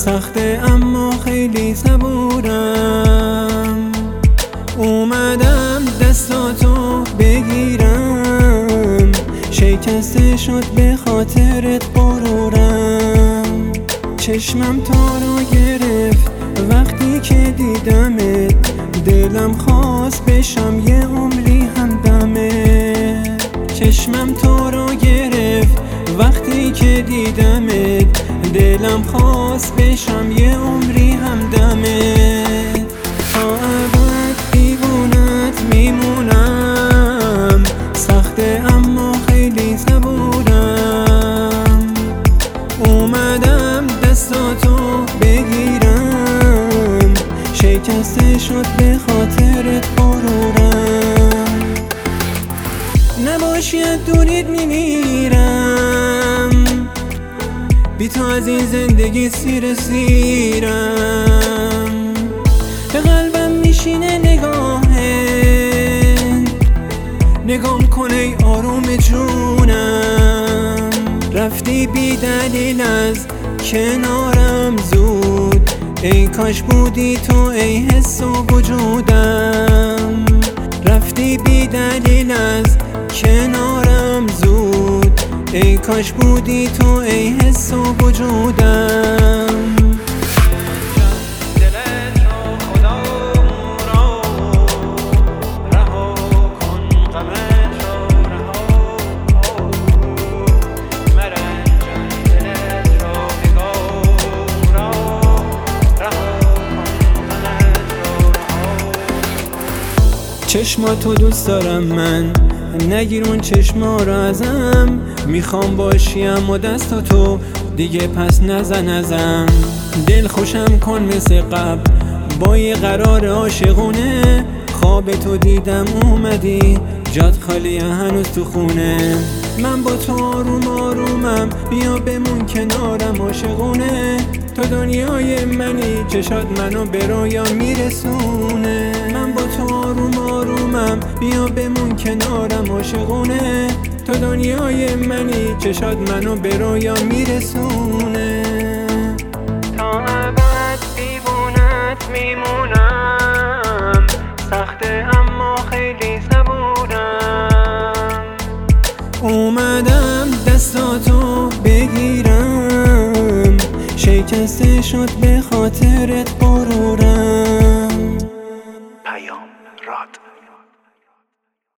سخته اما خیلی صبورم. اومدم دستاتو بگیرم، شکسته شد به خاطرت غرورم. چشمم تو رو گرفت وقتی که دیدمت، دلم خواست بشم یه عمری همدمت. چشمم تو رو گرفت وقتی که دیدمت، دلم خواست بشم یه عمری همدمت. تا ابد دیوونت میمونم، سخته اما خیلی صبورم. اومدم دستاتو بگیرم، شکسته شد به خاطرت غرورم. نباشید دورید میمیرم، بی تو از این زندگی سیرم. به قلبم میشینه نگام کن ای آروم جونم. رفتی بی دلیل از کنارم زود، ای کاش بودی تو ای حس و وجودم. رفتی بی دلیل از کنارم زود، ای کاش بودی تو ای حس و وجودم. چشماتو دوست دارم من، نگیر اون چشما رو ازم. میخوام باشیم و دستاتو دیگه پس نزن. دل خوشم کن مثل قبل با یه قرار عاشقونه. خواب تو دیدم اومدی، جات خالی هنوز تو خونه. من با تو آرومم، بیا بمون کنارم عاشقونه. تو دنیای منی، چشات منو به رویا میرسونه. من با تو آرومم، بیا بمون کنارم عاشقونه. تو دنیای منی، چشات منو به رویا میرسونه. تا ابد دیوونت میمونم، سخته اما خیلی صبورم. اومدم دستاتو بگیرم، شکسته شد به خاطرت غرورم. پیام راد.